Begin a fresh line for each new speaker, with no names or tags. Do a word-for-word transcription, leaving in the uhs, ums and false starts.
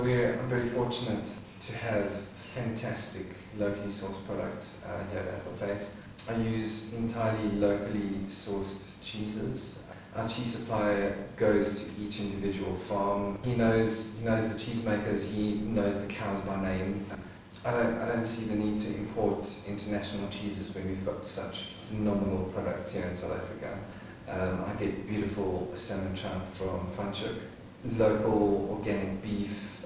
We're very fortunate to have fantastic locally sourced products uh, here at the place. I use entirely locally sourced cheeses. Our cheese supplier goes to each individual farm. He knows he knows the cheesemakers, he knows the cows by name. I don't, I don't see the need to import international cheeses when we've got such phenomenal products here in South Africa. Um, I get beautiful salmon trout from Franschhoek, local organic beef,